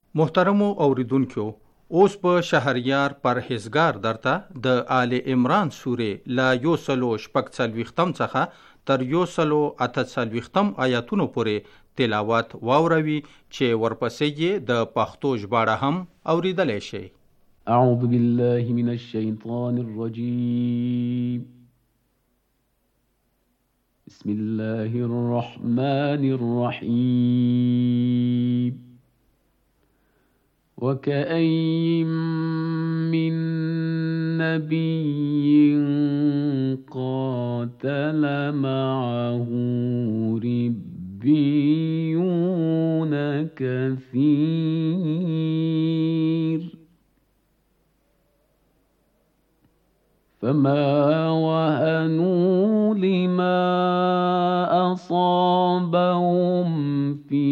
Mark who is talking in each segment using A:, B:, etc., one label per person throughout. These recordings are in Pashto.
A: محترمو اوریدونکو، اوس په شهریار پرهیزګار درته د آل عمران سورې لا یو سلو شپږ څلوېښتم څخه تر یو سلو اته څلوېښتم آیاتونو پورې تلاوت واوروي چې ورپسې یې د پښتو ژباړه هم اوریدلی شئ.
B: اعوذ بالله من الشیطان الرجیم. بسم الله الرحمن الرحیم. وكأين من نبي قاتل معه ربيون كثير فما وهنوا لما أصابهم في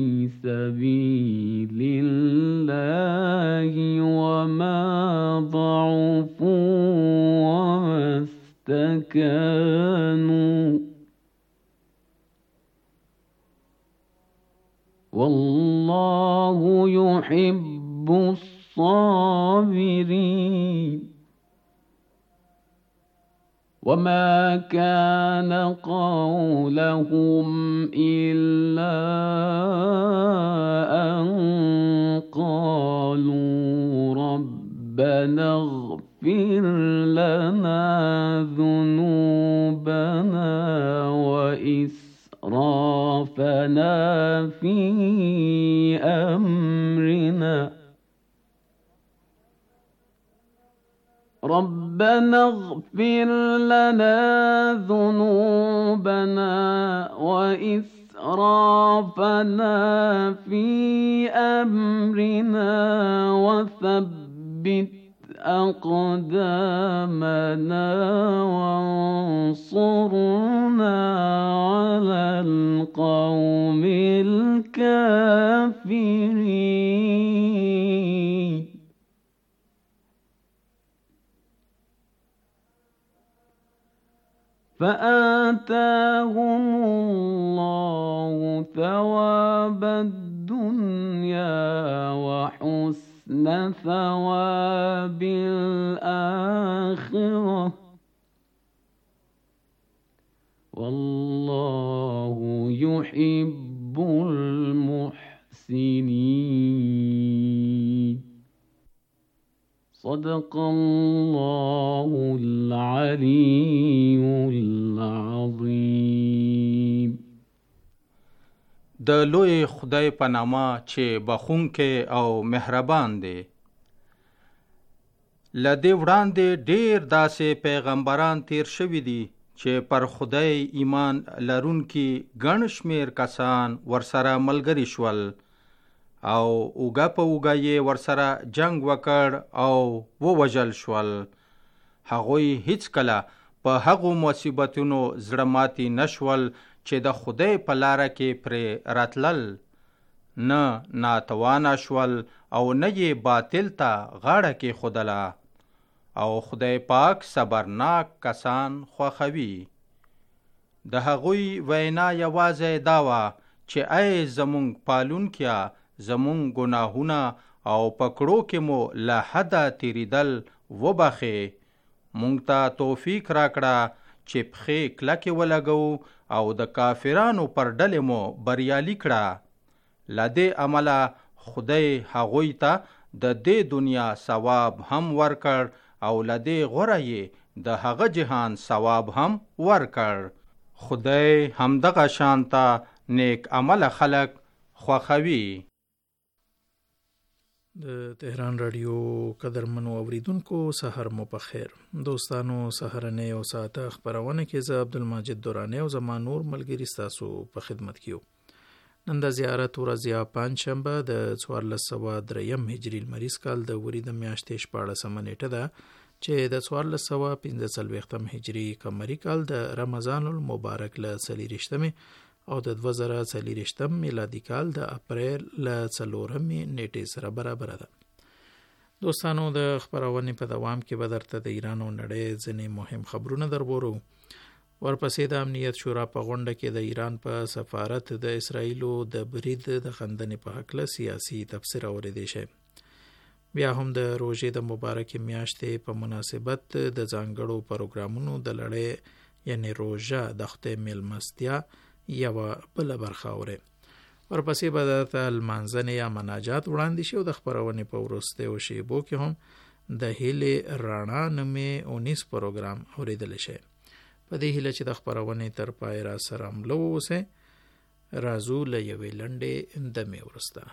B: سبيل الله وما ضعفوا وما استكانوا والله يحب الصابرين. وما كان قولهم إلا أن قالوا ربنا اغفر لنا ذنوبنا وإسرافنا في أمرنا ربنا اغفر لنا ذنوبنا وإسرافنا في أمرنا وثبت أقدامنا وانصرنا على القوم الكافرين. فآتاهم الله ثواب الدنيا وحسن ثواب الآخرة والله يحب المحسنين. صدق الله العلي العظيم.
A: د لوی خدای په نامه چې بخښونکی او مهربان دی. له دې وړاندې ډېر داسې پیغمبران تیر شوي دي چې پر خدای ایمان لرونکي ګڼ شمېر کسان ورسره ملګري شول او اوږه په اوږه یې ورسره جنگ وکړ او ووژل شول. هغوی هیڅکله په هغو مصیبتونو زړه ماتي نشول چې د خدای په لاره کې پرې راتلل، نه ناتوانه شول او نه یې باطل ته غاړه کېښودله. او خدای پاک صبرناک کسان خوښوي. د هغوی وینا یوازې دا وه چې ای زمونږ پالونکیه، زمونږ ګناهونه او پکړو کې مو له حده تیریدل وبخې. مونږ ته توفیق راکړه چې پښې کلکې ولګو او د کافرانو پر ډلې مو بریالي کړه. له دې عمله خدای هغوی ته د دې دنیا ثواب هم ورکړ او له دې غوره یې د هغه جهان ثواب هم ورکړ. خدای همدغه شانته نیک عمله خلق خوښوي.
C: د تهران رادیو قدرمنو اوریدونکو سحر مو په خیر. دوستانو، سحرنه او ساعته خبرونه کې زه عبدالمجید دورانی او زما نور ملګری ستاسو په خدمت کې یو. نن د زیارت ورځ یا پنجشنبه د 1403 هجری لمریز کال د وري د میاشتې 14 نیټه ده چې د 1445 هجری قمری کال د رمضان المبارک له 30 او د 2024 میلادي کال د اپریل له 4 نیټې سره برابر ده. دوستانو، د خبرونې په دوام کې به درته د ایران او نړۍ ځینې مهم خبرونه دربورو. ورپسې د امنیت شورا په غونډه کې د ایران په سفارت د اسرایلو د برید د خندنې په هکله سیاسي تبصره اوریدل شي. بیا هم د روژې د مبارکې میاشتې په مناسبت د ځانګړو پروګرامونو د لړۍ یعنی روژه د خدای میلمستیا یوه بله برخه اوري. ورپسې به د لمانځنې یا مناجات وړاندې شي او د خپرونې په وروستیو شیبو کې هم د هیلې رڼا نومې 19 پروګرام اوریدل شي. په دې هیله چې د خپرونې تر پای را سره مله واوسئ. راځو له یوې لنډې دمې وروسته.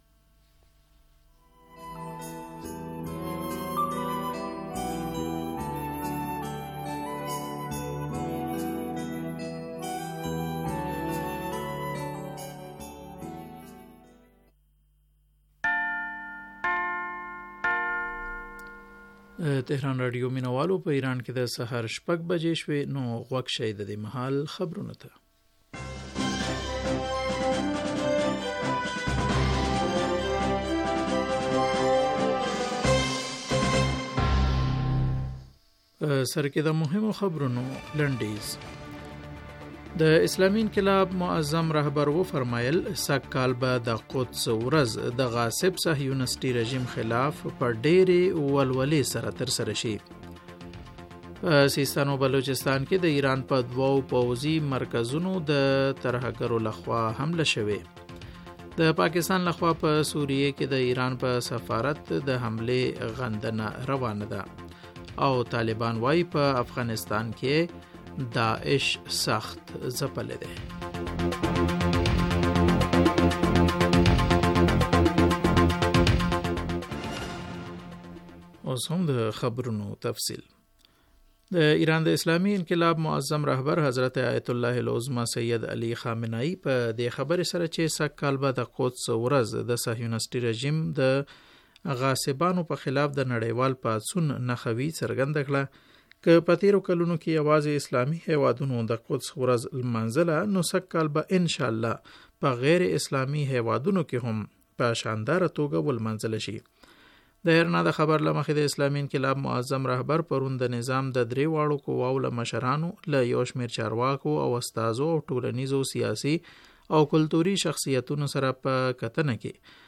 C: تهران رادیو مینوالو په ایران کې د سحر 6 بجې شوې. نو غوږ شئ د دې مهال خبرونو ته. سر کې د مهمو خبرونو لنډیز. د اسلامي انقلاب معظم رهبر و فرمایل سږ کال به د قدس ورځ د غاصب صهیونیستي رژیم خلاف په ډېرې ولولې سره ترسره شي. په سیستان او بلوچستان کې د ایران په 2 پوځي مرکزونو د ترهګرو لخوا حمله شوې. د پاکستان لخوا په سوریه کې د ایران په سفارت د حمله غندنه روانه ده او طالبان وايي په افغانستان کې داعش سخت ځپلی دی. اوس هم د خبرونو تفصیل. د ایران د اسلامي انقلاب معظم رهبر حضرت آیت الله العظمى سید علی خامنه‌ای په دې خبرې سره چې سږ کال به د قدس ورځ د صهیونیستي رژیم د غاصبانو په خلاف د نړیوال پاڅون نښوي څرګنده کړه که په تیرو کلونو کې یوازې اسلامي هیوادونو د قدس ورځ لمانځله، نو سږ کال به ان شاء الله په غیر اسلامي هیوادونو کې هم په شانداره توګه ولمانځل شي. د هرنا د خبر لمخې د اسلامي انقلاب معظم رهبر پرون د نظام د 3 واړو قواو له مشرانو له یو شمېر چارواکو او استادو او ټولنیزو سیاسي او کلتوري شخصیتونو سره په کتنه کې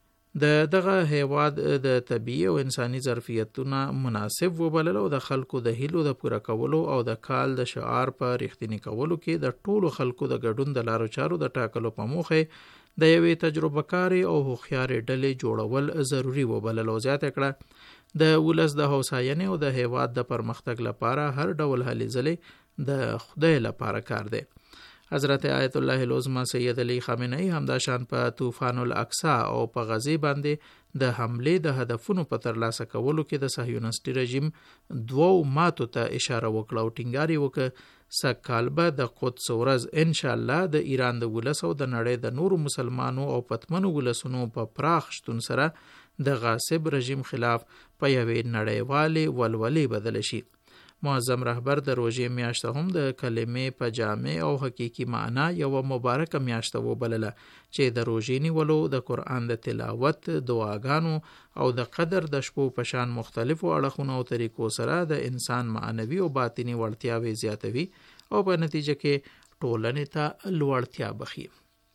C: دغه هیواد د طبیعي او انساني ظرفیتونه مناسب وبلل او د خلکو د هیلو د پوره کولو او د کال د شعار په رښتینی کولو کې د ټولو خلکو د ګډون د لارو چارو د ټاکلو په موخه د یوې تجربه کاري او هوښیارې ډلې جوړول ضروری وبلل او زیاته کړه د ولس د هوساینې او د هیواد د پرمختګ لپاره هر ډول هلې ځلې د خدای لپاره کار دی. حضرت آیت الله العظمى سید علی خامنه‌ای همداشان په طوفان الاقصی او په غزې باندې د حمله د هدفونو په ترلاسه کولو کې د صهیونیستي رژیم 2 ماتو ته اشاره وکړه او ټینګار وکړ سږ کال به د قدس ورځ ان شاء الله د ایران د ولس او د نړۍ د نورو مسلمانو او پتمنو ولسونو په پراخ شتون سره د غاصب رژیم خلاف په یوې نړیوالې ولولې بدل شي. معظم رهبر د روژې میاشته هم د کلمې په جامع او حقیقي معنا یو مبارکه میاشته وبلله چې د روژې نیولو، د قرآن د تلاوت، دعاګانو او د قدر د شپو په شان مختلفو اړخونو او طریقو سره د انسان معنوي او باطني وړتیاوې زیاتوي او په نتیجه کې ټولنې ته لوړتیا بخي.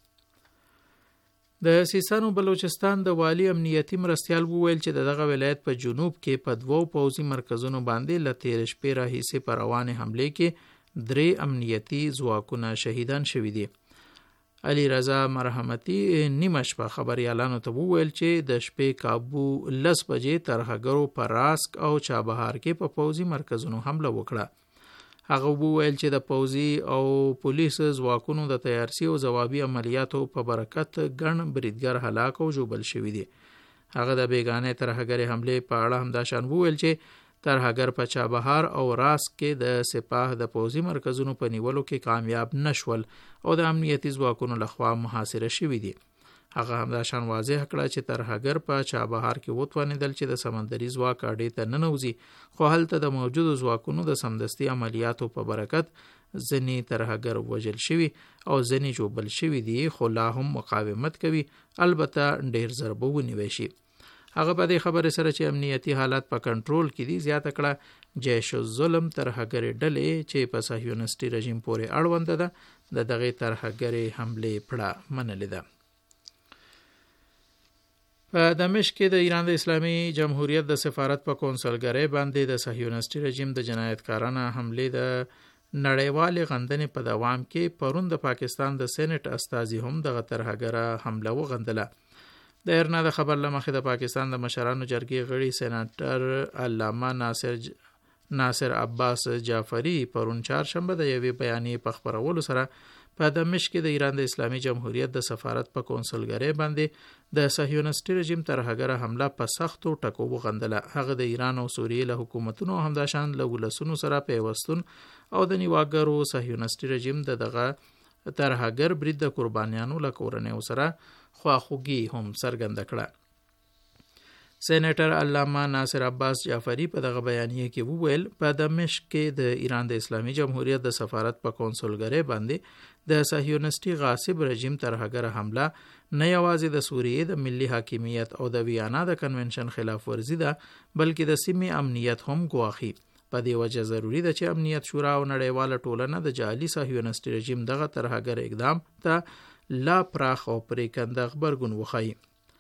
C: د سیستان او بلوچستان د والی امنیتي مرستیال وویل چې دغه ولایت په جنوب کې په 2 پوځي مرکزونو باندې له 13 شپې راهیسې په روانې حملې کې 3 امنیتي ځواکونه شهیدان شوي دي. علی رضا مرحمتي نیمه شپه خبريالانو ته وویل چې د شپې کابو 10 بجې ترهګرو په راسک او چابهار کې په پوځي مرکزونو حمله وکړه. هغه وویل چې د پوځي او پولیس ځواکونو د تیارسي او ځوابي عملیاتو په برکت ګڼ بریدګر هلاک او ژوبل شوي دي. هغه د بیگانه ترهګر حمله په اړه هم داشان وویل چې ترهګر په چابهار او راسک کې د سپاه د پوځي مرکزونو په نیولو کې کامیاب نشول او د امنیتي ځواکونو لخوا محاصره شوي دي. هغه هم داشان واضح کړه چې ترهګر په چابهار کې وتوانېدل چې د سمندري ځواک اډې ته ننوځي، خو هلته د موجودو ځواکونو د سمدستي عملیاتو په برکت ځینې ترهګر وژل شوي او ځینې ژوبل شوي دي، خو لا هم مقاومت کوي، البته ډېر ضربه ونیوی شي. هغه په دې خبره سره چې امنیتي حالات په کنټرول کې دي زیاته کړه جیش الظلم ترهګرې ډلې چې په صهیونیستي رژیم پورې اړوند ده د دغه ترهګرې حمله پړه منلې ده. په دمشق کې د ایران د اسلامي جمهوریت د سفارت په کونسلګرۍ باندې د صهیونیستي رژیم د جنایتکارانه حمله د نړیوالې غندنې په دوام کې پرون د پاکستان د سېنات استازي هم دغه ترهګره حمله وغندله. د ایرنا د خبر لمخې د پاکستان د مشرانو جرګې غړي سېناتر علامه ناصر عباس جعفری پرون چهارشنبه د یوې بیانیې په خپرولو سره په دمشق کې د ایران د اسلامي جمهوریت د سفارت په کونسلګرۍ باندې د صهیونیستي رژیم ترهګره حمله په سختو ټکو وغندله. هغه د ایران او سوریې له حکومتونو همداشان له ولسونو سره پیوستون او د نیواګرو صهیونیستي رژیم دغه ترهګر برید د قربانیانو له کورنیو سره خواخوږي هم څرګنده کړه. سېنیټر علامه ناصر عباس جعفری په دغه بیانیه کې وویل په دمشق کې د ایران د اسلامي جمهوریت د سفارت په کونسلګرۍ باندې د صهیونیستي غاصب رژیم ترهګره حمله نه یوازې د سوریې د ملي حاکمیت او د ویانا د کنونشن خلاف ورزي ده بلکې د سیمې امنیت هم ګواښي. په دې وجه ضروری ده چې امنیت شورا او نړیواله ټولنه د جعلي صهیونیستي رژیم دغه ترهګر اقدام ته لا پراخ او پریکنده غبرګون وښيي.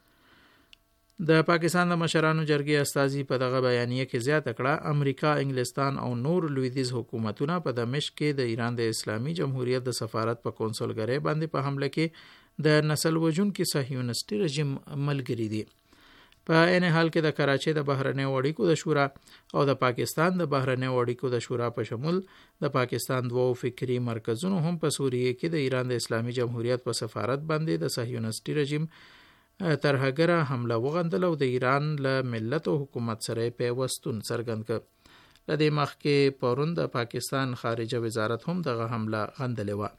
C: د پاکستان د مشرانو جرګې استازي په دغه بیانیه کې زیاته کړه امریکا، انګلستان او نور لویدیځ حکومتونه په دمشق کې د ایران د اسلامي جمهوریت د سفارت په کونسلګرۍ باندې په حمله کې د نسل وژونکي صهیونیستي رژیم ملګري دي. په عین حال کې د کراچۍ د بهرنیو اړیکو د شورا او د پاکستان د بهرنیو اړیکو د شورا په شمول د پاکستان دوو فکری مرکزونو هم په سوریې کې د ایران د اسلامي جمهوریت په سفارت باندې د صهیونیستي رژیم ترهګره حمله وغندله او د ایران له ملت او حکومت سره پیوستون څرګند کړ. له دې مخکې پرون د پاکستان خارجه وزارت هم دغه حمله غندلې وه.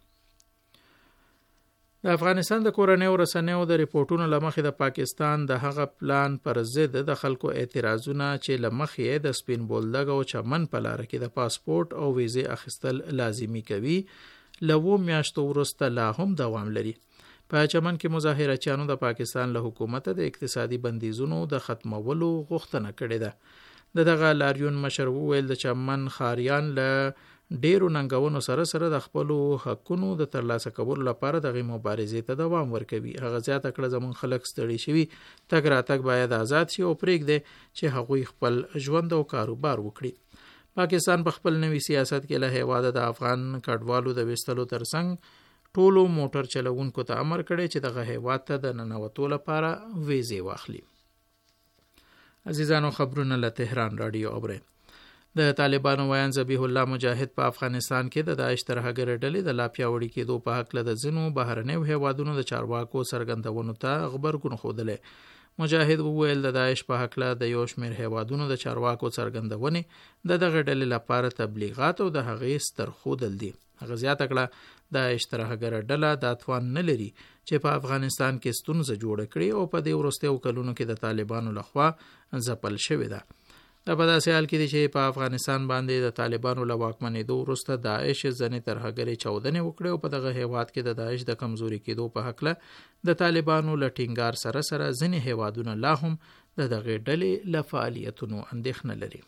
C: د افغانستان د کورنیو رسنیو د ریپورتونو له مخې د پاکستان د هغه پلان پر ضد د خلکو اعتراضونه چې له مخې د سپین بولدک او چمن په لاره کې د پاسپورت او ویزې اخیستل لازمي کوي له 2 میاشتو وروسته لا هم دوام لري. په چمن کې مظاهرچیانو د پاکستان له حکومت د اقتصادي بندیزونو د ختمولو غوښتنه کړې ده. دغه لاریون مشر وویل د چمن خاریان له ډیرو ننګونو سره د خپلو حقونو د ترلاسه کولو لپاره دغه مبارزې ته دوام ورکوي. هغه زیاته کړه زمون خلک ستړي شوي تګ راتګ باید آزاد شي او پرېږدي چې هغوی خپل ژوند او کاروبار وکړي. پاکستان په خپل نوي سیاست کې له هیواده د افغان کډوالو د وستلو ترڅنګ ټولو موټر چلوونکو ته امر کړی چې دغه هیواد ته د ننوتو لپاره ویزې واخلي. عزیزانو خبرونه له تهران رادیو اورئ. د طالبانو ویان ذبیح الله مجاهد په افغانستان کې د داعش ترهګر ډلې د لا پیاوړي کېدو په هکله د ځینو بهرنیو هیوادونو د چارواکو څرګندونو ته غبرګون ښودلی. مجاهد وویل د داعش په هکله د یو شمېر هیوادونو د چارواکو څرګندونې د دغه ډلې لپاره تبلیغات او د هغې سترښودل دي. هغه زیاته کړه داعش ترهګره ډله دا توان نه لري چې په افغانستان کې ستونزه جوړه کړي او په دې وروستیو کلونو کې د طالبانو لخوا ځپل شوې ده. دا په داسې حال کې دی چې په افغانستان باندې د طالبانو له واکمنېدو وروسته داعش ځینې ترهګرې چاودنې وکړې او په دغه هیواد کې د داعش د کمزوري کېدو په هکله د طالبانو له ټینګار سره ځینې هیوادونه لا هم د دغې ډلې له فعالیتونو اندېښنه لري.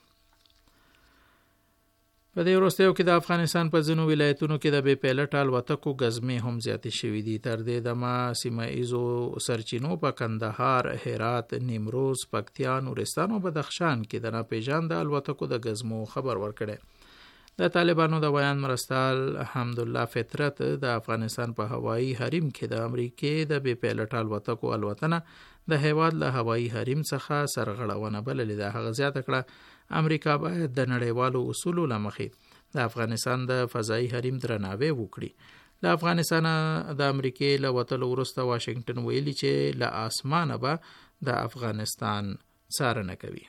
C: په دې وروستیو کې د افغانستان په ځینو ولایتونو کې د بې پیلټ الوتکو ګزمې هم زیاتې شوې دي. تر دې دمه سیمه ایزو سرچینو په کندهار، هرات، نیمروز، پکتیا، نورستان او بدخشان کې د ناپېژانده الوتکو د ګزمو خبر ورکړی. د طالبانو د بیان مرستال حمدالله فطرت د افغانستان په هوایي حریم کې د امریکې د بې پیلټ الوتکو الوتنه د هیواد له هوایي حریم څخه سرغړونه بللې ده. هغه زیاته کړه امریکا باید د نړیوالو اصولو له مخې د افغانستان د فضایي حریم درناوی وکړي. له افغانستان د امریکې له وتلو وروسته واشنګټن ویلي چې له اسمانه به د افغانستان څارنه کوي.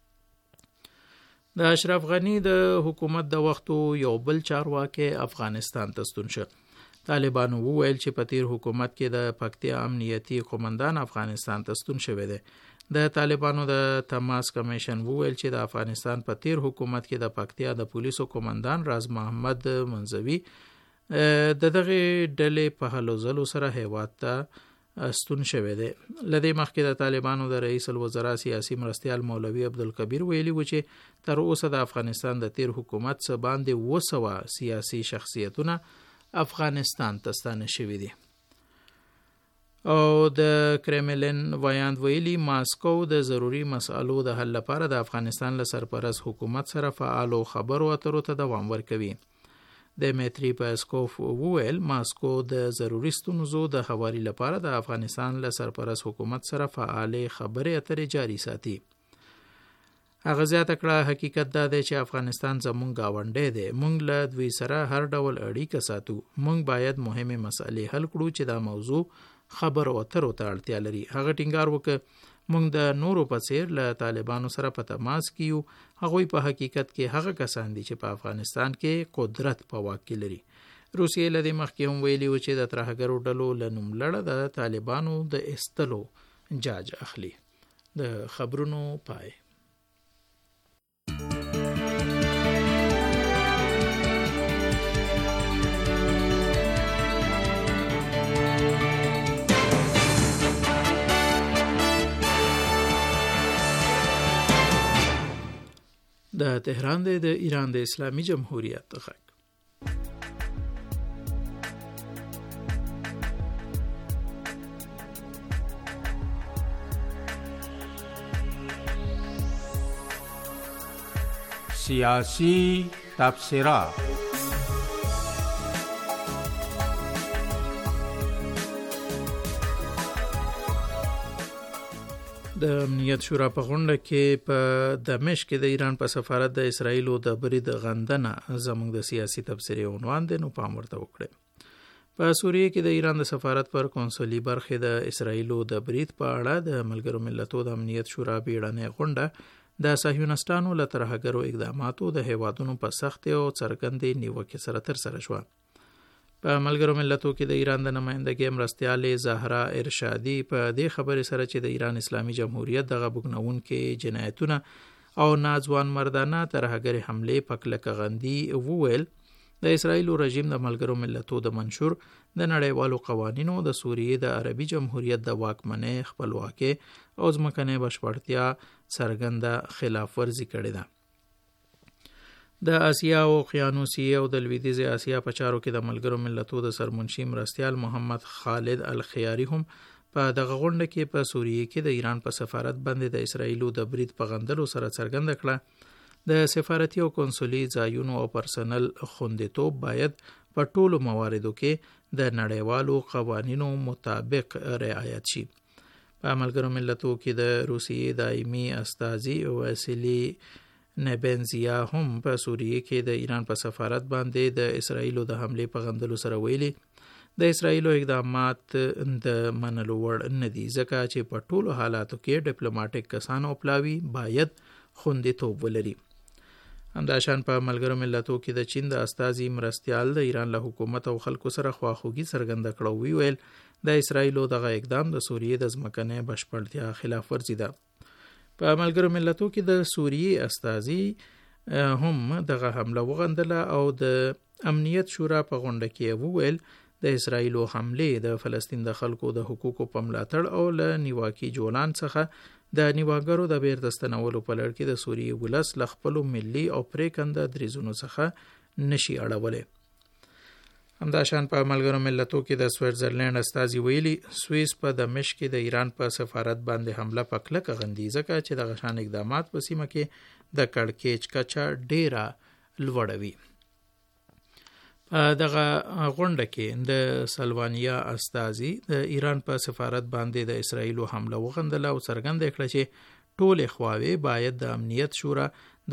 C: د اشرف غنی د حکومت د وختو یو بل چارواکي افغانستان ته ستون شو. طالبانو وویل چې په تیر حکومت کې د پکتیا امنیتي قومندان افغانستان ته ستون شوی دی. د طالبانو د تماس کمیشن وویل چې د افغانستان په تیر حکومت کې د پکتیا د پولیسو قومندان راز محمد منځوي د دغه ډلې په هلو ځلو سره هیواد ته استون شوی دی. لدې مخکې د طالبانو د رئیس الوزرا سیاسي مرستیال مولوي عبدالکبیر ویلي و چې تر اوسه د افغانستان د تیر حکومت څخه باندې 200 سیاسي شخصیتونه افغانستان ته ستانه شوي دي. او د کرملین ویاند ویلي ماسکو د ضروري مسالو د حل لپاره د افغانستان له سرپرست حکومت سره فعال او خبرو اترو ته دوام ورکوي. دمیتری پاسکوف وویل ماسکو د ضروري ستونزو د هواري لپاره د افغانستان له سرپرست حکومت سره فعال خبرې اترې جاري ساتي. هغه زیاته کړه حقیقت دا دی چې افغانستان زموږ گاونډی دی. موږ له دوی سره هر ډول اړیکه ساتو. موږ باید مهمه مسلې حل کړو چې دا موضوع خبرو اترو ته اړتیا لري. هغه ټینګار وکړ موږ د نورو په څیر له طالبانو سره په تماس کې یو. هغوی په حقیقت کې هغه کسان دي چې په افغانستان کې قدرت په واک کې لري. روسیې له دې مخکې هم ویلي و چې د ترهګرو ډلو له نوملړه د طالبانو د ایستلو جاج اخلي. د خبرونو پای. د تهران د ایران د اسلامي جمهوریت غږ.
A: سیاسی تبصره.
C: د امنیت شورا په غونډه کې په دمشق کې د ایران په سفارت د اسرایل د برید غندنه زموږ د سیاسي تبصرې عنوان دی. نو پام ورته وکړئ. په سوریه کې د ایران د سفارت پر کنسولي برخې د اسرایل د برید په اړه د ملګرو ملتونو د امنیت شورا بیړنۍ غونډه د صهیونستانو له ترهګرو اقداماتو د هیوادونو په سخت او څرګندې نیوکې سره ترسره شوه. په ملګرو ملتونو کې د ایران د نمائندګۍ مرستیال زهرا ارشادي په دې خبرې سره چې د ایران اسلامي جمهوریت دغه بګنونکې جنایتونه او ناځوان مردانه ترهګري حمله په کلکه غندي وویل د اسرایل رژیم د ملګرو ملتونو د منشور د نړیوالو قوانینو د سوریې د عربي جمهوریت د واکمنۍ خپلواکۍ او ځمکنۍ بشپړتیا څرګنده خلاف ورزي کړې ده. د آسیا او اوقیانوسیې او د لویدیځې آسیا په چارو کې د ملګرو ملتونو د سرمنشي مرستیال محمد خالد الخیاري هم په دغه غونډه کې په سوریه کې د ایران په سفارت باندې د اسرایل د برید په غندلو سره څرګنده کړه د سفارتي او کنسولي ځایونو او پرسنل خوندیتوب باید په ټولو مواردو کې د نړیوالو قوانینو مطابق رعایت شي. په ملګرو ملتونو کې د روسیې دایمي استازي واسیلی نبنزیا هم په سوریه کې د ایران په سفارت باندې د اسرایل د حمله په غندلو سره ویلي د اسرایل اقدامات د منلو وړ نه دي ځکه چې په ټولو حالاتو کې ډیپلوماټیک کسان او پلاوی باید خوندیتوب ولري. همداشان په ملګرو ملتونو کې د چین د استازي مرستیال د ایران له حکومت او خلکو سره خواخوږي څرګنده کړه. ویل د اسرایل دغه اقدام د سوریې د ځمکنۍ بشپړتیا خلاف ورزي ده. په ملګرو ملتونو کې د سوریې استازي هم دغه حمله وغندله او د امنیت شورا په غونډه کې وویل د اسرایل حمله د فلسطین د خلکو د حقوقو په ملاتړ او له نیواکي جولان څخه د نیواګرو د بیرته ستنولو په لړ کې د سوریې ولس له خپلو ملي او پریکنده دریزونو څخه نشي اړولی. همداشان په ملګرو ملتونو کې د سویټزرلند استازي ویلي سویس په دمشق کې د ایران په سفارت باندې حمله په کلکه غندي ځکه چې دغه شان اقدامات په سیمه کې د کړکېچ کچه ډیره لوړه وي. په دغه غونډه کې د سلوانیا استازي د ایران په سفارت باندې د اسرایل حمله وغندله او څرګنده کړه چې ټول خواوې باید د امنیت شورا د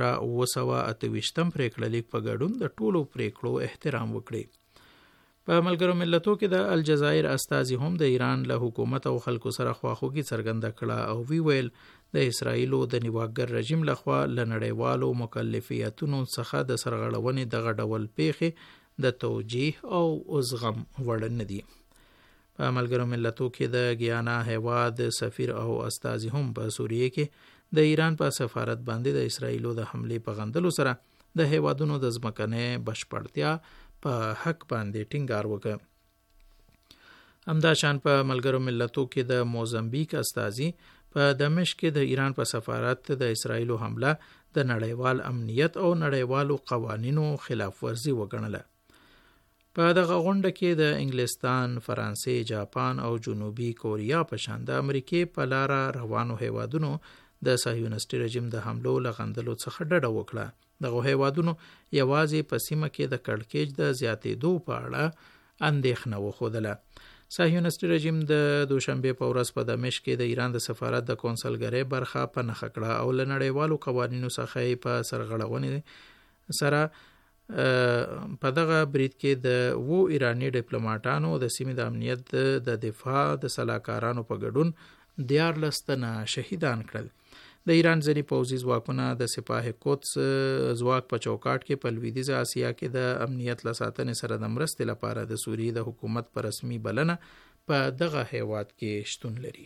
C: 2928 پریکړه لیک په ګډون د ټولو پریکړو احترام وکړي. په ملګرو ملتونو کې د الجزایر استازي هم د ایران له حکومت او خلکو سره خواخوږي څرګنده کړه او ویل د اسرایل د نیواګر رژیم لخوا له نړیوالو مکلفیتونو څخه د سرغړونې دغه ډول پیښې د توجیه او زغم وړ نه دي. په ملګرو ملتونو کې د ګیانا هیواد سفیر او استازي هم په سوریه کې د ایران په سفارت باندې د اسرایل د حمله په غندلو سره د هیوادونو د ځمکنۍ بشپړتیا په حق باندې ټینګار وکړ. همدا شان په ملګرو ملتونو کې د موزمبیک استازي په دمشق کې د ایران په سفارت د اسرایلو حمله د نړیوال امنیت او نړیوالو قوانینو خلاف ورزي وګڼله. په دغه غونډه کې د انګلستان، فرانسې، جاپان او جنوبي کوریا په شان د امریکې په لاره روانو هیوادونو د صهیونیستي رژیم د حملو لغندلو څخه ډډه وکړه. دغه هیوادونو یوازې په سیمه کې د کړکېچ د زیاتېدو په اړه اندېښنه وښودله. صهیونیستي رژیم د دوشنبه په ورځ په دمشق کې د ایران د سفارت د کونسلګرۍ برخه په نښه کړه او له نړیوالو قوانینو څخه په سرغړونې سره په دغه برید کې د ایرانی ډیپلوماټانو د سیمې د امنیت د دفاع د سلاکارانو په ګډون 14 تنه شهیدان کړل. د ایران ځینې پوځي ځواکونه د سپاه قدس ځواک په چوکاټ کې په لویدیځه اسیا کې د امنیت له ساتنې سره د مرستې لپاره د سوریې د حکومت په رسمي بلنه په دغه هیواد کې شتون لري.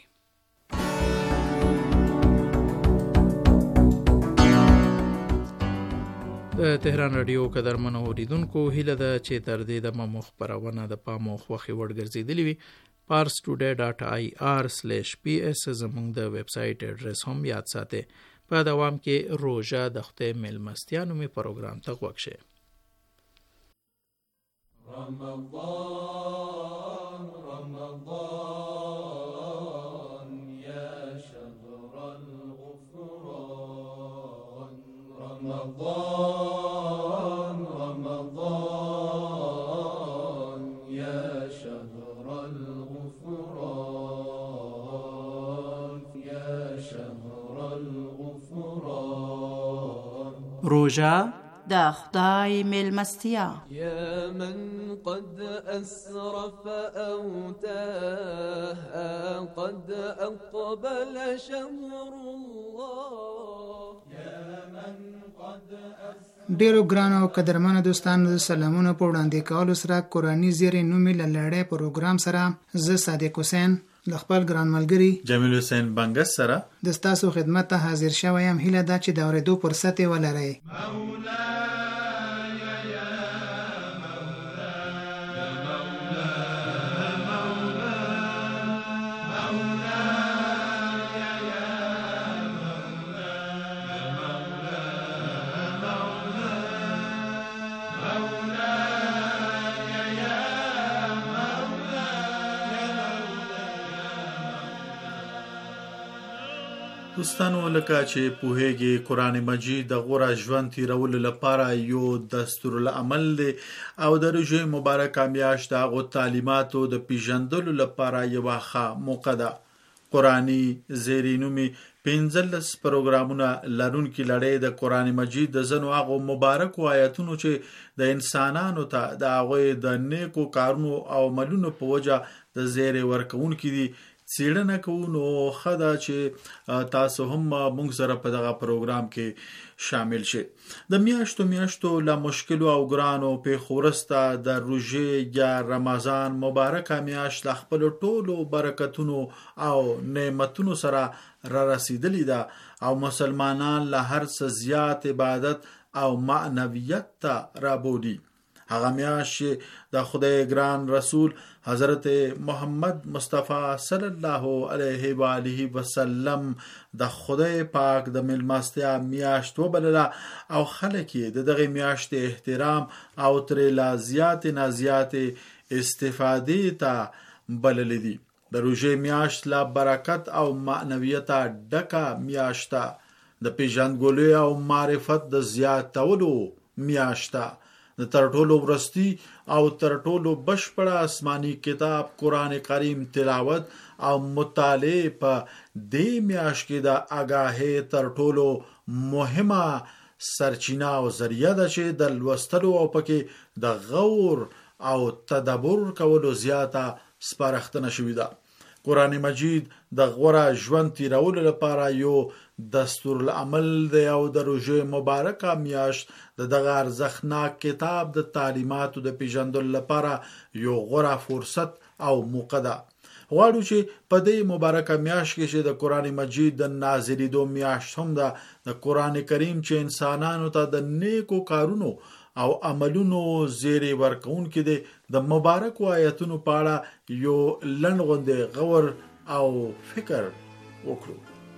C: د تهران رادیو قدرمنو اوریدونکو هیله ده چې تر دې د مو خبرونه د پامو خوښي وړ ګرځېدلې وي. parstoday.ir/ps زموږ د ویب سټ اډرس هم یاد ساتئ. په دوام کې روژه د خدای میلمستیا نومي پروګرام ته غوږ شئ. رمضان رمضان یا شهر الغفران رمضان رمضان یا شهر الغفران یا شهر الغفران روژه
D: د خدای میلمستیا
B: یا من قد اسرف اوتاه قد اقبل شهر الله
E: یا من قد ډیرو ګرانو او قدرمنو دوستانو سلامونه په وړاندې کولو سره قرآني زیری نومي لړۍ پروګرام سره زه صادق حسین د خپل ګران ملګری
A: جمیل حسین بنګس سره
E: د تاسو خدمت ته حاضر شوم. هیله ده چې د اورېدو فرصت ولرئ.
A: دوستانو لکه چې پوهیږي قرآن مجید د غوره ژوند تیرولو لپاره یو دستور العمل دی او د روژې مبارکه میاشت د هغو تعلیماتو د پیژندلو لپاره یوه ښه موقع ده. قرآني زیری نومي 15 پروګرامونه لرونکي لړۍ د قرآن مجید د ځینو هغو مبارکو آیاتونو چې د انسانانو ته د هغوی د نیکو کارونو او عملونو په وجه د زیری ورکوونکي دي څېړنه کوو. نو ښه ده چې تاسو هم موږ سره په دغه پروګرام کې شامل شئ. د میاشتو له مشکلو او ګرانو پیښو وروسته د روژې یا رمضان مبارکه میاشت له خپلو ټولو برکتونو او نعمتونو سره را رسیدلې ده او مسلمانان له هر څه زیات عبادت او معنویت ته رابولي. هغه میاشت چې د خدای ګران رسول حضرت محمد مصطفی صلی الله علیه و آله وسلم د خدای پاک د میلمستیا میاشت وبلله او خلک یې د دغه میاشت احترام او ترې لا زیات استفادې ته بللې دي. د روژې میاشت لا برکت او معنویت ډکه میاشت ده. د پیژندګلوۍ او معرفت د زیاتولو میاشت ده. د تر ټولو ورستی او تر ټولو بشپړه آسماني کتاب قرآن کریم تلاوت او مطالعه په دې میاشت کې د آگاهۍ تر ټولو مهمه سرچینه او ذریعہ ده چې د لوستلو او پکې د غور او تدبر کولو زیاته سپارښتنه شوې ده. قرآن مجید د غوره ژوند تیرولو لپاره یو دستور العمل دی او د روژې مبارکه میاشت دغه ارزښتناک کتاب د تعلیماتو د پیژندلو لپاره یو غوره فرصت او موقع ده. غواړو چې په دې مبارکه میاشت کې چې د قرآن مجید د نازلېدو میاشت هم ده، د قرآن کریم چې انسانانو ته د نیکو کارونو
F: او عملونو زیری ورکون کې د مبارک آیاتونو په اړه یو لنډ غونډه غور او فکر وکړو.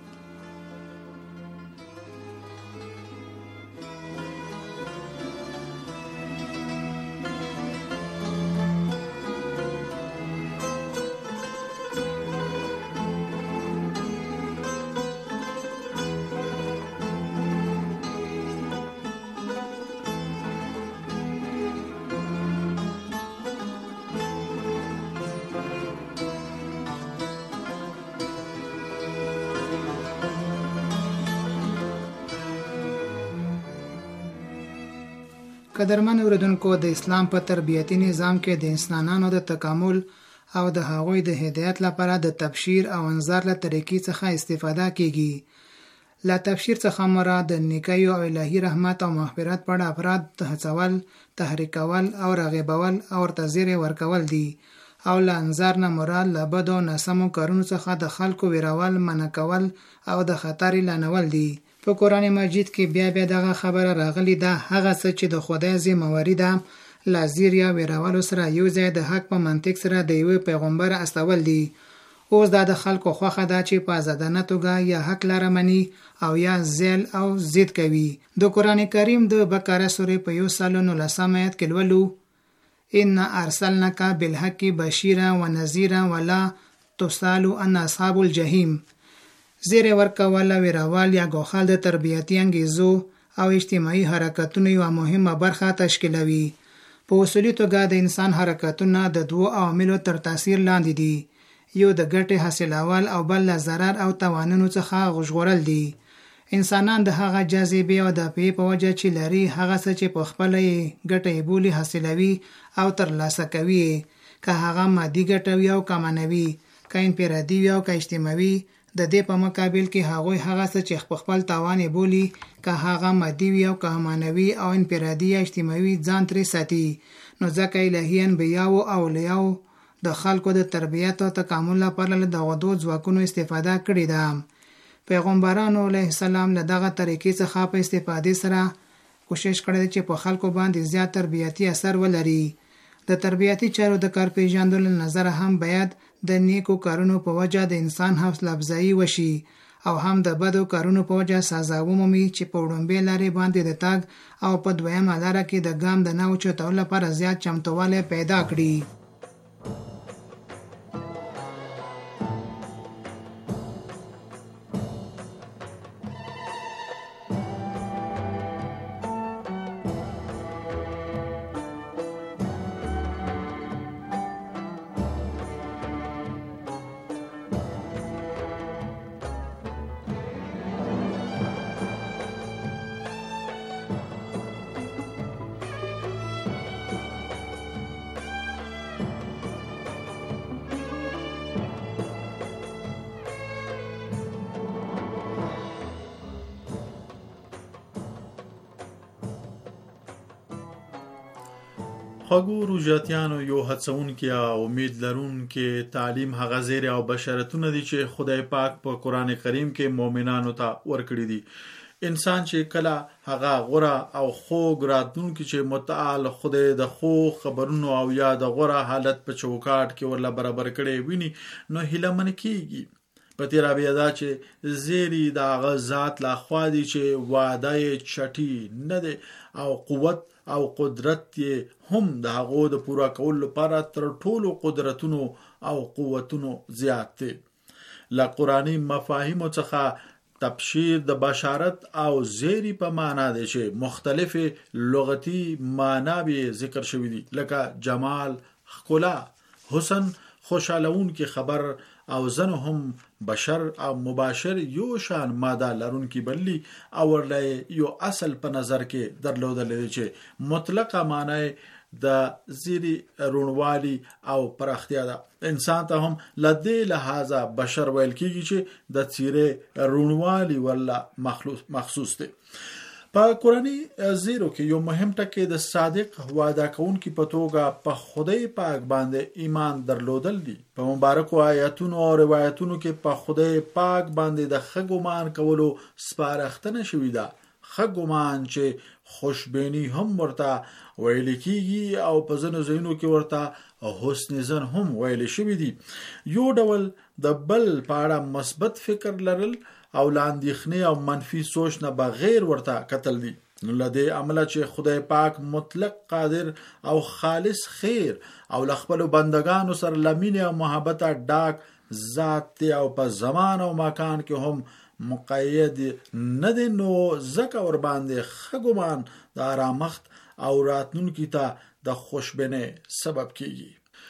E: قدرمن اوریدونکو، د اسلام په تربیتی نظام کې د انسانانو د تکامل او د هغوی د هدایت لپاره د تبشیر او انذار له طریقې څخه استفاده کیږي. له تبشیر څخه مراد د نیکیو او الهی رحمت او مغفرت په اړه افراد ته هڅول، تحریکول او رغبول او ورته زیری ورکول دي، او له انذار نه مراد له بدو ناسمو کارونو څخه د خلکو ویرول، منع کول او د خطر اعلانول دي. په قرآن مجید کې بیا دغه خبره راغلی ده، هغه څه چې د خدای ذمہواری ده له زیر یا ویرولو سره یو ځای د حق په منطق سره د یو پیغمبر استول دي. اوس دا د خلکو خوخه ده چې په آزادانه توګه یا حق لاره مني او یا زیل او ضد کوي. د قرآن کریم د بقره سورې په 119 آیت کې لولو: ان ارسلناک بالحق بشیرا ونذیرا ولا تسأل عن اصحاب الجحیم. زیر ورکول او ویرول یا ګوخال د تربیتی انګیزو او اجتماعي حرکتونو یو مهمه برخه تشکیلوي. په اصولي توګه د انسان حرکتونه د دوه عواملو تر تاثیر لاندې دي، یو د ګټې حاصلول او بل له ضرر او تاوانونو څخه ژغورل دي. انسانان د هغه جاذبې او د پی په وجه چې لري هغه څه چې په خپل ګټې بولی حاصلوي او ترلاسه کوي، که هغه مادي ګټه وي او که معنوي، که انفرادي وي او که اجتماعي. د دې په مقابل کې هغوی هغه څه چې په خپل تاوان بولی، که هغه مادي وي او که معنوي او انفرادي یا اجتماعي، ځان ترې ساتي. نو ځکه الهي انبیاو او اولیاو د خلکو د تربیت او تکامل لپاره له دغه دوه ځواکونو استفاده کړې ده. پیغمبرانو علیه السلام له دغه طریقې څخه په استفادې سره کوشش کړی چې په خلکو باندې زیات تربیتی اثر ولري. د تربیتی چارو د کار پیژندلو نظر هم باید د نیکو کارونو په وجه د انسان حوصله افزایی وشي او هم د بدو کارونو په وجه سزا ومومي چې په وړاندې لارې باندې د تاګ او په دویمه لاره کې د ګام د نه اوچتولو لپاره زیات چمتوالی پیدا کړي.
F: خوږو روژاتیانو، یو هڅونکي او امید لرونکي تعلیم هغه زیری او بشارتونه دي چې خدای پاک په قرآن کریم کې مؤمنانو ته ورکړي دي. انسان چې کله هغه غوره او خوږ راتلونکي چې متعال خدای د خو خبرونو او یا د غوره حالت په چوکاټ کې ورله برابر کړي ویني، نو هیله من کیږي. په تیرا بیا دا چې زیری د هغه ذات لا خوا دي چې وعده چټي نه دی او قوت او قدرت هم د هغه د پورا کول لپاره تر ټولو قدرتونو او قوتونو زیات دي. له قرآنی مفاهیمو څخه تبشیر د بشارت او زیری په معنا دی چې مختلف لغتی معناوي ذکر شوی دي، لکه جمال، ښکلا، حسن، خوشالون کی خبر او زنه هم بشر او مباشر یو شان ماده لرونکي بللی او ورله یو اصل په نظر کې درلودل دي چې مطلقه معنی د زیری رونوالی او پراختیا ده. انسان ته هم لدی لحاظه بشر ویل کیږي چې د چیرې رونوالی ولا مخصوص ده. په قرآنی زیرو کې یو مهم ټکی د صادق وعده کوونکي په توګه په خدای پاک باندې ایمان درلودل دي. په مبارکو آیاتونو او روایتونو کې په خدای پاک باندې د ښه ګمان کولو سپارښتنه شوې ده. خګومان چې خوشبینی هم ورته ویل کیږي او په ځینو ځایونو کې ورته حسن ظن هم ویل شوی دی. یو ډول د بل په اړه مثبت فکر لرل او لاندېخنې او منفي سوچ نه بغیر ورته کتل دي. نو لدې عمله چې خدای پاک مطلق قادر او خالص خیر او لخپل بندگانو سره لمینه او محبت ډاک ذات دی او په زمان او مکان کې هم مقید نه دی، نو زکه ور باندې خګومان د آرامښت او راتلونکي ته د خوشبینۍ سبب کیږي.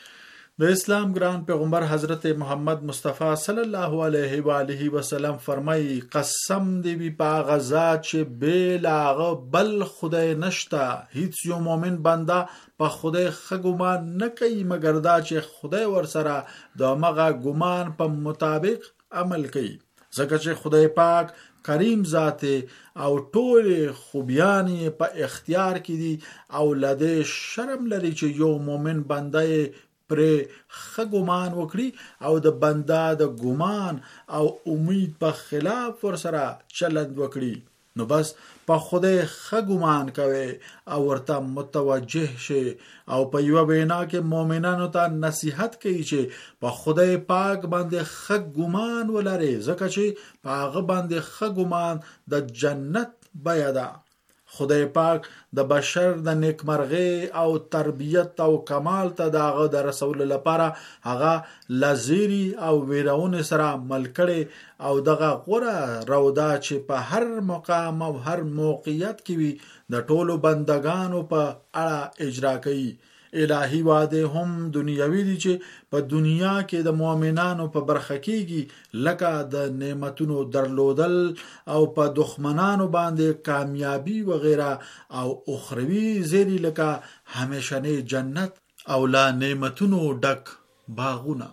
F: د اسلام ګران پیغمبر حضرت محمد مصطفی صلی الله علیه و آله وسلم فرمایي قسم دی وی په غزاد چې بلاغه بل خدای نشتا، هیڅ یو مؤمن بنده په خدای خګومان نه کوي مګر دا چې خدای ور سره د مغه ګمان په مطابق عمل کوي، ځکه چې خدای پاک کریم ذات او ټول خوبیان په اختیار کې دي او لده شرم لري چې یو مؤمن بنده پر خګومان وکړي او د بنده د ګمان او امید په خلاف ور سره چلند وکړي. نو بس په خدای خګومان کوي او ورته متوجه شي او په یو وینا کې مؤمنانو ته نصیحت کوي چې په خدای پاک باندې خګومان ولري، ځکه چې په هغه باندې خګومان د جنت بیا ده. خدای پاک د بشر د نیکمرغي او تربیت او کمال ته دغه د رسول لپاره هغه لزيري او ویرون سره ملکړي او دغه غوره رودا چې په هر مقام او هر موقعیت کې وي د ټولو بندگانو په اړه اجرا کوي. الهی وعده هم دنیوي دي چې په دنیا کې د مؤمنانو په برخه کېږي، لکه د نعمتونو درلودل او په دښمنانو باندې کامیابی وغیرہ، او اخروی زیری لکه همیشنی جنت او لا نعمتونو ډک باغونه.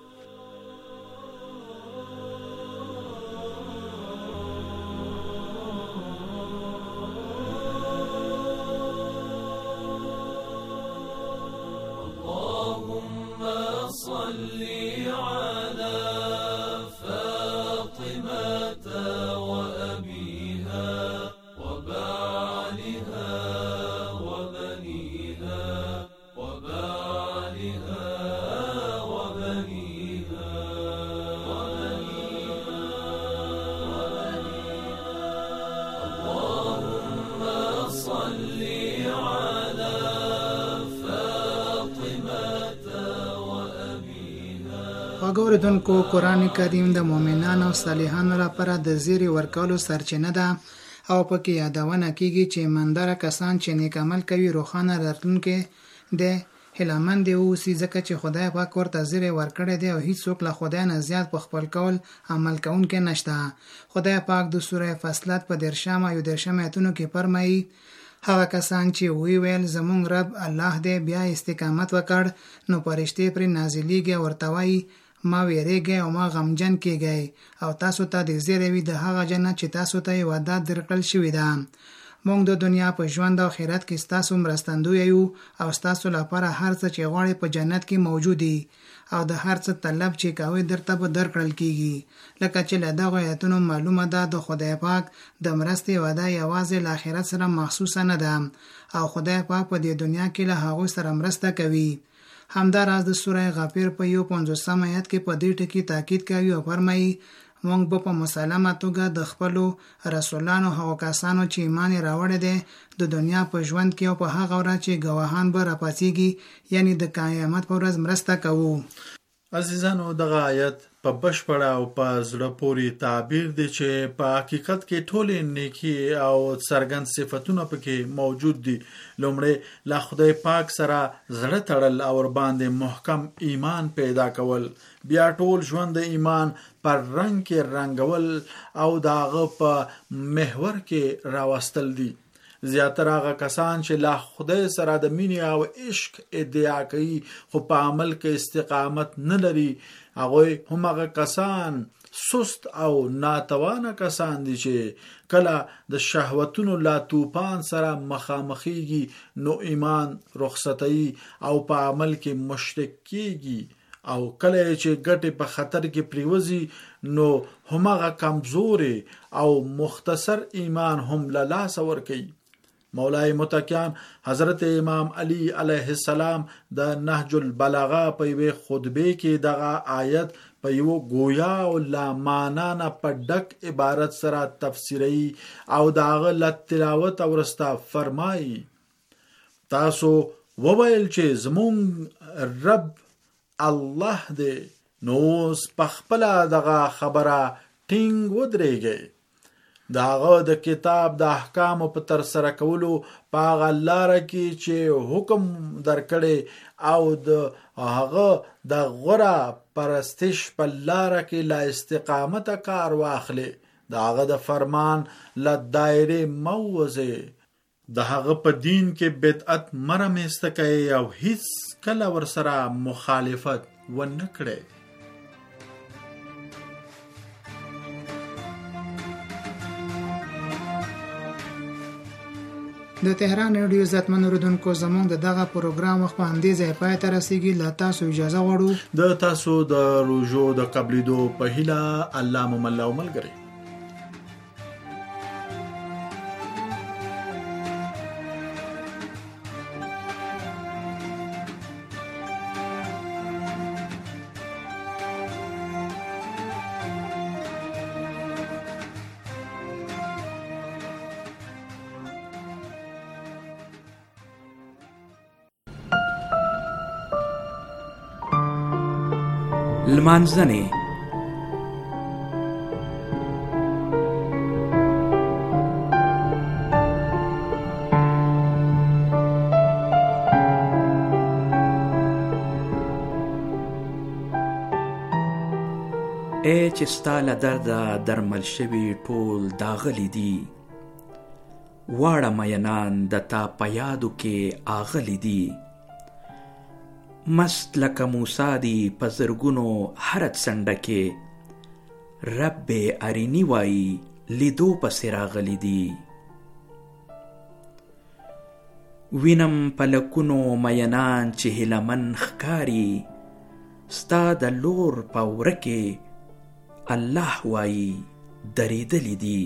E: وګوردونکو قرآن کریم د مؤمنانو او صالحانو لپاره د زیری ورکولو سرچینه ده او پکې یادونه کیږي چې ایماندار کسان چې نیک عمل کوي روښانه راتلونکي د هلمند اوسي، ځکه چې خدای پاک ورته زیری ورکړی دی او هیڅوک له خدای نه زیات په خپل کول عمل کوونکی نشته. خدای پاک د سوره فصلت په 13 او 14 آیتونو کې فرمایي هغه کسان چې ویل زمونږ رب الله دې بیا استقامت وکړ نو پرشتي پر نازلېږي او ورته وایي ما ویریږي او ما غمجن کیږي او تاسو ته د زیری وي د هغه جنت چې تاسو ته وعده درکړل شوی ده. موږ د دنیا په ژوند او آخرت کې ستاسو مرستندوی یو او ستاسو لپاره هر څه چې غواړئ په جنت کې موجود دي او د هر څه طلب چې کوئ درته به درکړل کیږي. لکه چې له دغه آیتونو معلومه ده د خدای پاک د مرستې وعده یوازې له آخرت سره مخصوصه نه ده او خدای پاک په دې دنیا کې له هغو سره مرسته کوي. همداراز د سوره غافر په 15 آیت کې په دې ټکی تاکید کوي او فرمایي موږ په مسلمه توګه د خپل رسولانو هغو کسانو چې ایمان راوړی دی د دنیا په ژوند کې او په هغه ورځ چې ګواهان به راپاسیږي یعنی د قیامت په ورځ مرسته کوو.
F: عزیزانو دغه آیت په بشپړه او په زړه پورې تعبیر دی چې په حقیقت کې ټولې نیکی او څرګند صفاتونه پکې موجود دي. لومړی له خدای پاک سره زړه تړل او ور باندې محکم ایمان پیدا کول، بیا ټول ژوند د ایمان پر رنگ کې رنگول او داغه په محور کې راوستل دي. زیاتره هغه کسان چې له خدای سره د مینې او عشق ادعا کوي خو په عمل کې استقامت نه لري، هغه هم هغه کسان سست او ناتوانه کسان دي چې کله د شهوتونو لا توپان سره مخامخېږي نو ایمان رخصتي او په عمل کې مشرک کیږي او کله چې ګټې په خطر کې پریوزي نو همغه کمزوري او مختصر ایمان هم له لاسه ورکوي. مولای متکیان حضرت امام علی علیه السلام د نهج البلاغه په یوه خطبه کې دغه آیت په یو گویا او لا معنا نه په ډک عبارت سره تفسیری او دغه لتلاوت ورسته فرمایي. تاسو وویل چې زمون رب الله دې نو سپخپل دغه خبره ټینګ ودرېږي. داغه د کتاب د احکام په تر سره کولو په لار کې چې حکم درکړي او د هغه د غره پرستش په لار کې لا استقامت کار واخلي. داغه د فرمان ل دایره موزه د هغه په دین کې بدعت مرم استکای او هیڅ کله ور سره مخالفت ونه کړي.
E: د تهران رادیو عزتمن اوریدونکو زموږ د دغه پروګرام وخت په همدې ځای پای ته رسیږي. له تاسو اجازه غواړو
F: د تاسو د روزو د قبلېدو په هیله الله مو مل او ملګری.
G: لمانځنې چې ستا له درده درمل شوي ټول داغلي دي، واړه مینان د تا په یادو کې آغلي دي. مست لکه موسی دی په زرګونو هر څنډه کې، رب ارینی وایي لیدو پسې راغلي دي. وینم پلکونو مینان چې هیلمن ښکاري، ستا د لور په وره کې الله وایي درېدلي دي.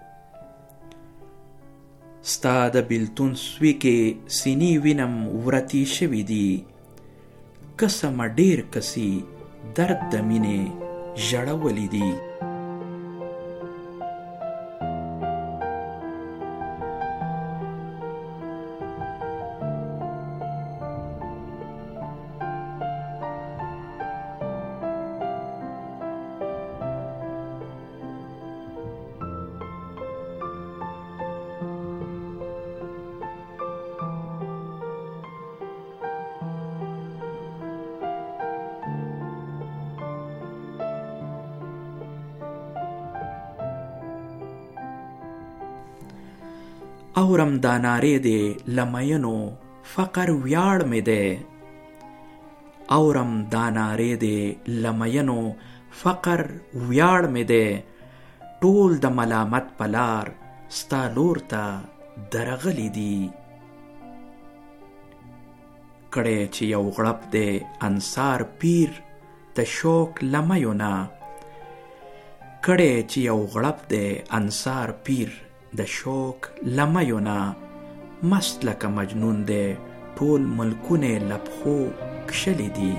G: ستا د بیلتون سوی کې سینې وینم ورتې شوي دي، قسمه ډېر کسي درد د مینې ژړولی دي. اورم دا نارې دې لمینو فقر ویاړ مې دی، اورم دا نارې دې لمینو فقر ویاړ مې دی. ټول د ملامت پلار ستا لور ته درغلی دي. کړی چې یو غړپ دی انصار پیر د شوق لمیو نه، کړی چې یو غړپ دی انصار پیر د شوق لمیونه. مست لکه مجنون دی ټول ملکونه لپخو کشلی دي.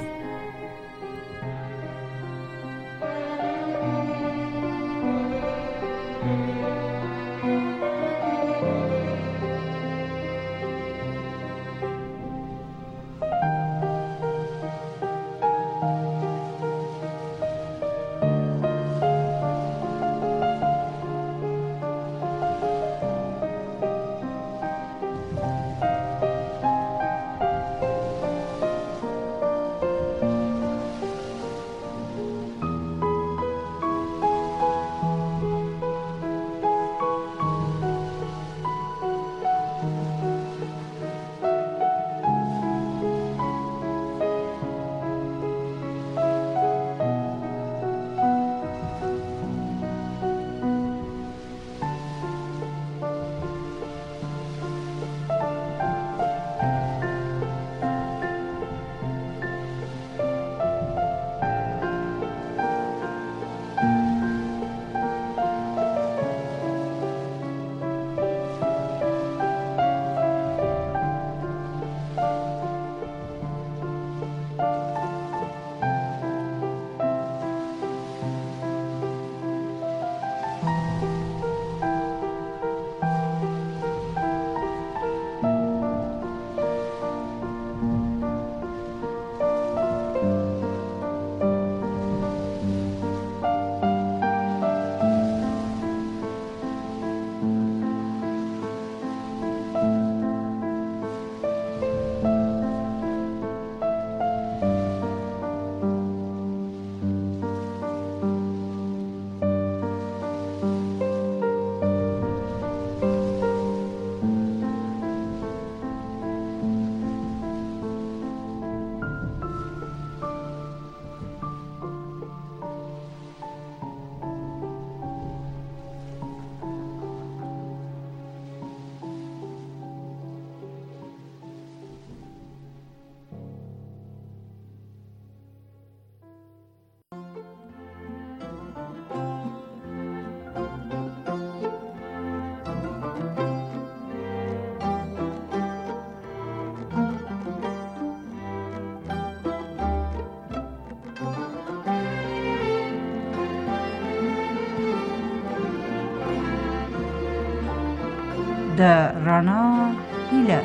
D: د رڼا هیله.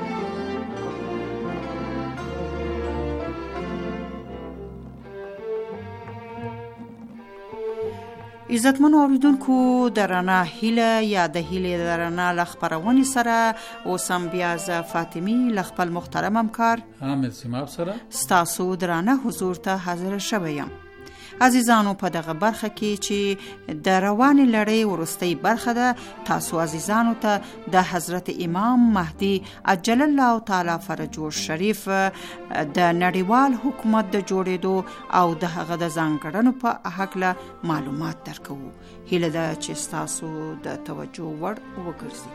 D: عزتمنو اوریدونکو، د رڼا هیله یا د هیلې د رڼا له خپرونې سره اوس هم بیا زه فاطمي له خپل محترم همکار
C: حامد سیماب سره
D: ستاسو درانه حضور ته حاضر شوی یم. عزیزانو، په دغه برخه کې چې د روانې لړۍ وروستۍ برخه ده، تاسو عزیزانو ته د حضرت امام مهدي عجل الله تعالی فرجه الشریف د نړیوال حکومت د جوړېدو او د هغه د ځانګړنو په هکله معلومات درکوو. هیله ده چې ستاسو د توجه وړ وګرځي.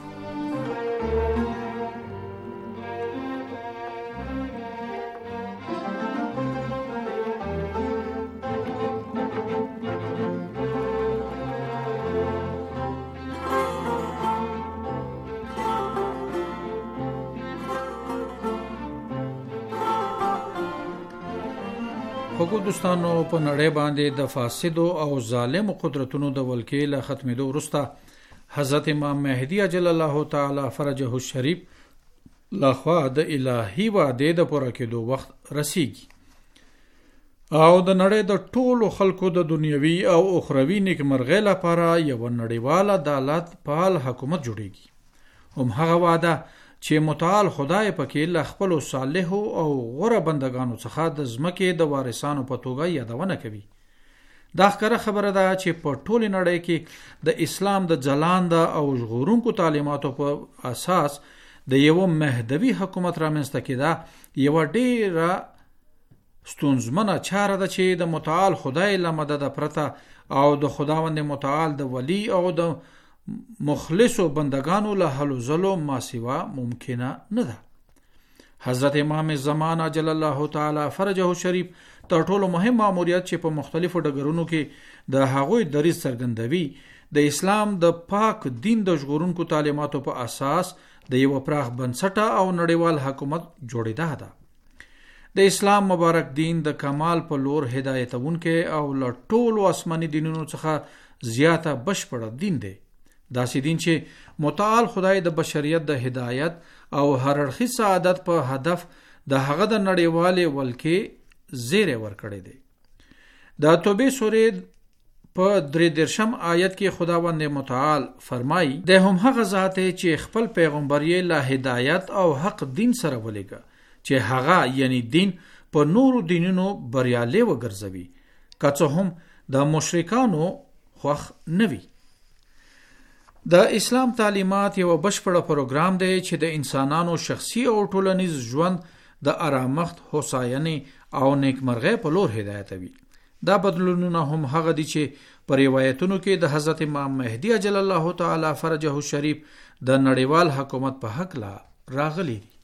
C: خوږو دوستانو، په نړۍ باندې د فاسدو او ظالمو قدرتونو د ولکې له ختمېدو وروسته حضرت امام مهدي عجل الله تعالی فرجه الشریف لخوا د الهي وعدې د پوره کېدو وخت رسیږي او د نړۍ د ټولو خلکو د دنیوي او اخروي نیکمرغۍ لپاره یو نړیوال عدالت پال حکومت جوړیږي. هم هغه وعده چې متعال خدای پکې له خپل صالحو او غوره بندگانو څخه د ځمکې د وارثانو په توګه یادونه کوي. دا ښکاره خبره ده چې په ټوله نړۍ کې د اسلام د ځلانده او ژغورونکو تعلیماتو په اساس د یو مهدوي حکومت رامنځته کېده یو ډیره ستونزمنه چاره ده چې د متعال خدای له مدد پرته او د خداوند متعال د ولی او د مخلصو بندگانو له حلو ظلو ما سوا ممکنه نه ده. حضرت امام زمان عجل الله تعالی فرجه الشریف تر ټولو مهم ماموریت چې په مختلفو ډګرونو کې د هغوی دریځ څرګندوي د اسلام د پاک دین د ژغورونکو تعلیماتو په اساس د یو پراخ بنسټه او نړیوال حکومت جوړېده ده. د اسلام مبارک دین د کمال په لور هدایتونکې او له ټولو آسماني دینونو څخه زیاته بشپړه دین دی. داسې دین چې متعال خدای د بشریت د هدایت او هر اړخي سعادت په هدف د هغه د نړیوالې ولکې زیری ورکړی دی. د توبې سورې په 33 آیت کې خداوند متعال فرمایي د هم هغه ذات چې خپل پیغمبر یې له هدایت او حق دین سره ولېږه چې هغه یعنی دین په نورو دینونو بریالي وګرځوي، که څه هم د مشرکانو خوښ نه وي. د اسلام تعلیمات یو بشپړ پروګرام دی چې د انسانانو شخصي او ټولنیز ژوند د آرامښت، هوساینې او نیکمرغۍ په لور هدایتوي. دا بدلونونه هم هغه دي چې په روایتونو کې د حضرت امام مهدي عجل الله تعالی فرجه الشریف د نړیوال حکومت په حق لا راغلي دي.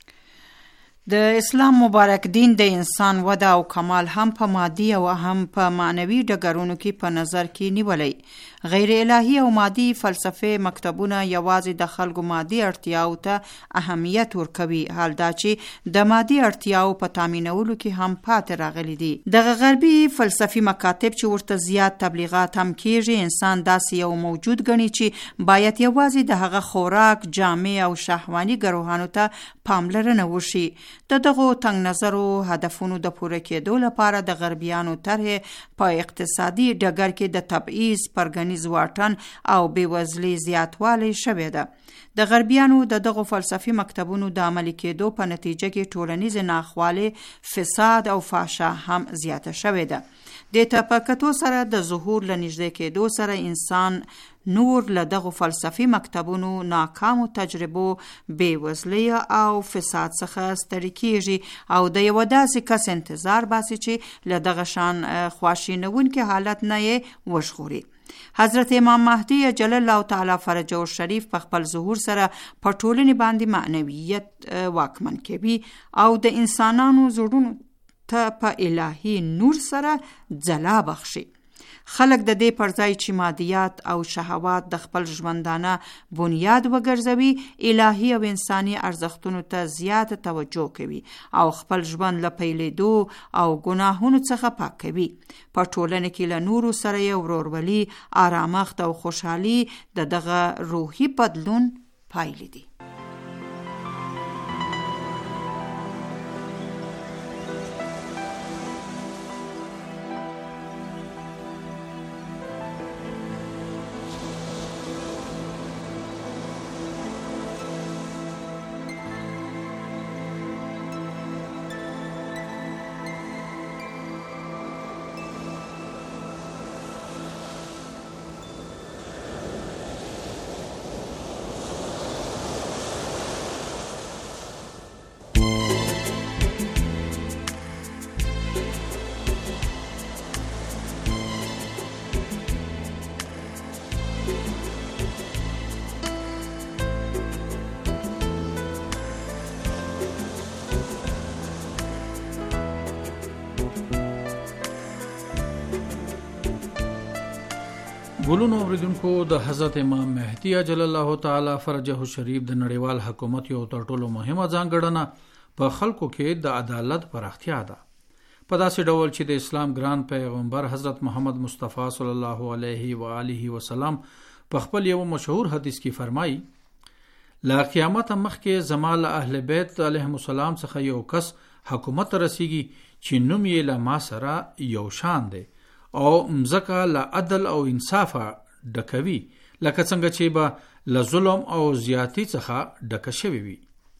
D: د اسلام مبارک دین د انسان وده او کمال هم په مادي او هم په معنوي ډګرونو کې په نظر کې نیولای. غیر الهی او مادي فلسفه مکتبونه یوازې د خلکو مادي اړتیاو ته اهمیت ورکوي، حال دا چې د مادي اړتیاو په تامینولو کې هم پاتې راغلي دي. دغه غربي فلسفي مکاتب چې ورته زیات تبلیغات هم کیږي، انسان داسې یو موجود ګڼي چې باید یوازې د هغه خوراک، جامې او شهواني ګروهانو ته پاملرنه وشي. د دغو تنگ نظرو هدفونو د پوره کېدو لپاره د غربیانو طرح په اقتصادي ډګر کې د تبعیض، پرګنیز واټن او بېوزلۍ زیاتوالی شوی ده. د غربیانو د دغو فلسفي مکتبونو د عملي کېدو په نتیجه کې ټولنیز ناخوالي، فساد او فحشا هم زیاته شوې ده. د تپکتو سره د ظهور له نږدې کېدو سره انسان نور له دغو فلسفي مکتبونو، ناکامو تجربو، بېوزلۍ او فساد څخه ستړي کېږي او د یو داسې کس انتظار باسي چې له دغه شان خواشینونکي حالت نه یې وژغوري. حضرت امام مهدي عجل الله تعالی فرجه الشریف په خپل ظهور سره په ټولنې باندې معنویت واکمن کوي او د انسانانو زړونو ته په الهي نور سره ځلا بخشي. خلق د دې پر ځای چې مادیات او شهوات د خپل ژوندانه بنیاد وګرځوي، الهي او انساني ارزښتونو ته زیات توجه کوي او خپل ژوند له پیلیدو او ګناهونو څخه پاک کوي. په ټولنه کې له نورو سره یې ورورولي، آرامښت او خوشحالي د دغه روحي بدلون پایلې دي.
C: ګلونو اوریدونکو، د حضرت امام مهدی اجل الله تعالی فرجه شریف د نړیوال حکومت یو تر ټولو مهمه ځانګړنه په خلکو کې د عدالت پراختیا ده. په داسې ډول چې د اسلام ګران پیغمبر حضرت محمد مصطفی صلی الله علیه و آله وسلم په خپل یو مشهور حدیث کې فرمایي: لا قیامت مخکې زما له اهل بیت علیهم السلام څخه یو کس حکومت رسیږي چې نوم یې له ما سره یو شان دی او مزکه له عدل او انصاف ډکوي، لکه څنګه چې به له ظلم او زیاتی څخه ډکه شوی وي.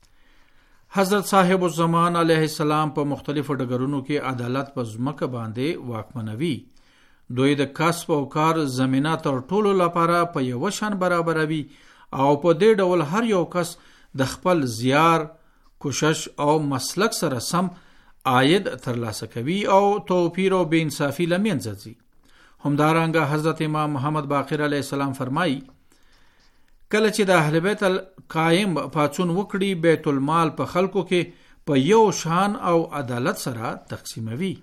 C: حضرت صاحب الزمان علیه السلام په مختلفو ډګرونو کې عدالت په ځمکه باندې واکمنوي. دوی د کسب او کار زمینه تر ټولو لپاره په یو شان برابروي او په دې ډول هر یو کس د خپل زیار، کوشش او مسلک سره سم عاید ترلاسه کوي او توپیر او بې انصافي له منځه ځي. همدارنګه حضرت امام محمد باقر علیه السلام فرمایي: کله چې د اهل بیت قائم پاڅون وکړي، بیت المال په خلکو کې په یو شان او عدالت سره تقسیموي.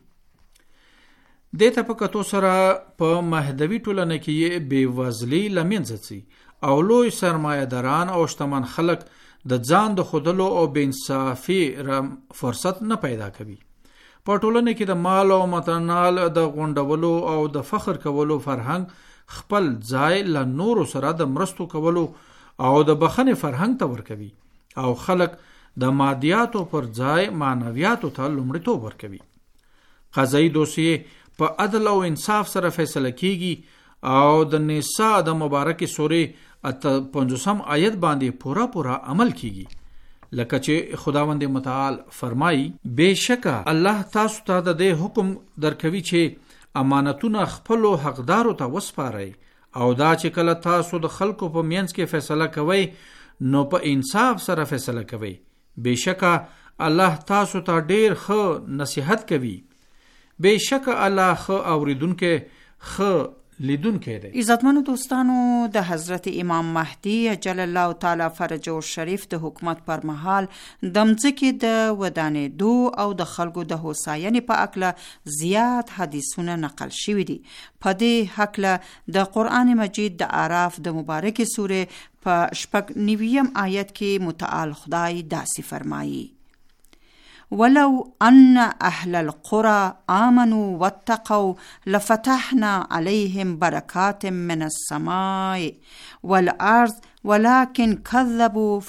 C: دې ته په کتو سره په مهدوي ټولنه کې بېوزلي له منځه ځي او لوی سرمایه‌داران او شتمن خلک د ځان د خودلو او بېانصافي فرصت نه پیدا کوي. په ټولنه کې د مال او متنال د غونډولو او د فخر کولو فرهنګ خپل ځای له نورو سره د مرستو کولو او د بخښنې فرهنګ ته ورکوي او خلک د مادیاتو پر ځای معنویاتو ته لومړیتوب ورکوي. قضایي دوسیې په عدل او انصاف سره فیصله کیږي او د نساء د مبارکې سورې 50 آیت باندې پورا عمل کیږي. لکه چې خداوند متعال فرمایي: بېشکه الله تاسو ته د دې حکم درکوي چې امانتونه خپل حقدارو ته وسپارئ او دا چې کله تاسو د خلکو په منځ کې فیصله کوئ نو په انصاف سره فیصله کوئ. بېشکه الله تاسو ته ډېر ښه نصیحت کوي. بېشکه الله ښه اوریدونکی، ښه لیدونکی دی.
D: عزتمنو دوستانو، د حضرت امام مهدی اجل الله تعالی فرجه شریف د حکومت پر مهال د مځکې د ودانېدو او د خلکو د هوساینې په اړه زیات حدیثونه نقل شوي دي. په دې هکله د قرآن مجید د اعراف د مبارکې سورې په 90 آیت کې متعال خدای داسې فرمایي: ولو ان اهل القرى آمنوا واتقوا لفتحنا عليهم بركات من السماء والارض ولكن كذبوا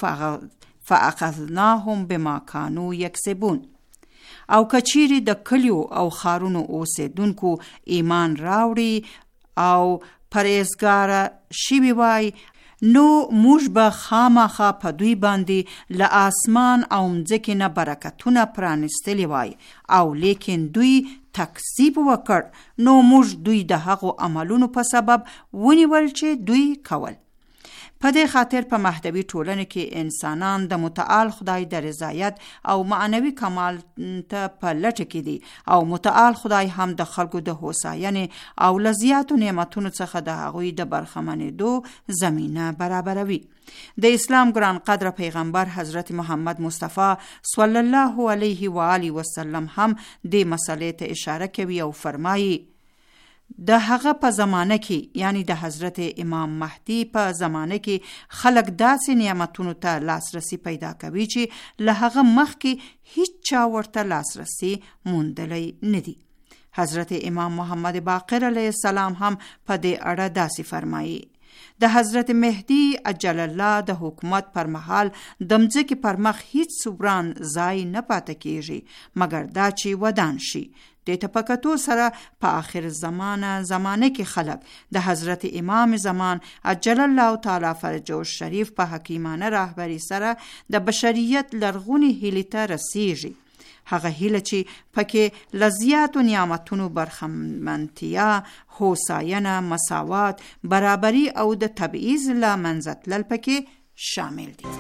D: فاخذناهم بما كانوا يكسبون. او کچيري د کلیو او خارونو اوسیدونکو ایمان راوړي او پرهیزګار شوي وای، نو موږ به خامخا په دوی باندې له آسمان او مځکې نه برکتونه پرانستلی وای، او لیکن دوی تکذیب وکړ، نو موږ دوی د هغو عملونو په سبب ونیول چې دوی کول. په دې خاطر په مهدوي ټولنه کې انسانان د متعال خدای د رضایت او معنوي کمال ته په لټه کې دي او متعال خدای هم د خلکو د هوساینې او لزیاتو نعمتونو څخه د هغوی د برخمنېدو زمینه برابروي. د اسلام ګران قدر پیغمبر حضرت محمد مصطفی صلی الله علیه و آله وسلم هم دې مسلې ته اشاره کوي او فرمایي: د هغه په زمانه کې، یعنی د حضرت امام مهدی په زمانه کې، خلک داسې نعمتونو ته لاسرسی پیدا کوي چې له هغه مخکې هیڅ چا ورته لاسرسی موندلی نه دی. حضرت امام محمد باقر علیه السلام هم په دې اړه داسې فرمایي: د حضرت مهدی عجل الله د حکومت پر مهال د مځکې پر مخ هیڅ وران ځای نه پاتې کیږي مګر دا چې ودان شي. د تپکتو سره په آخر زمانه کې خلق د حضرت امام زمان عجل الله تعالی فرجه الشریف په حکیمانه راهبری سره د بشریت لرغونی هیلې ته رسیږي. هغه هیله چې پکې لزیات و نعمتونو برخمنتیا، هوساینه، مساوات، برابری او د تبعیض له منځه تلل پکې شامل دي.